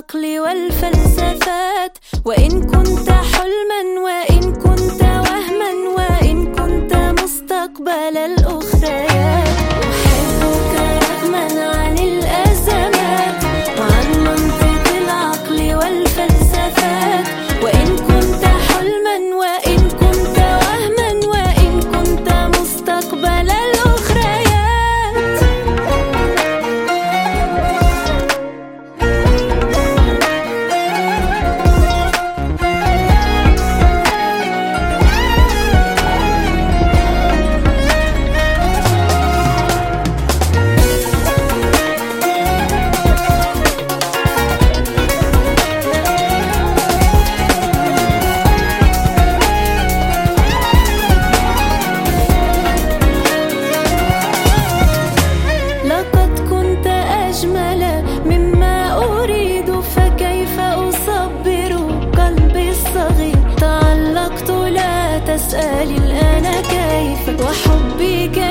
العقل والفلسفات، وإن كنت حلما وإن كنت وهما وإن كنت مستقبل الأخريات. أحبك رغما عن الأزمات وعن منطق العقل والفلسفات، وإن كنت حلما وإن كنت وهما وإن كنت مستقبل الأخريات. أجمل مما أريد، فكيف أصبر قلبي الصغير؟ تعلقت لا تسأل الآن كيف، وحبي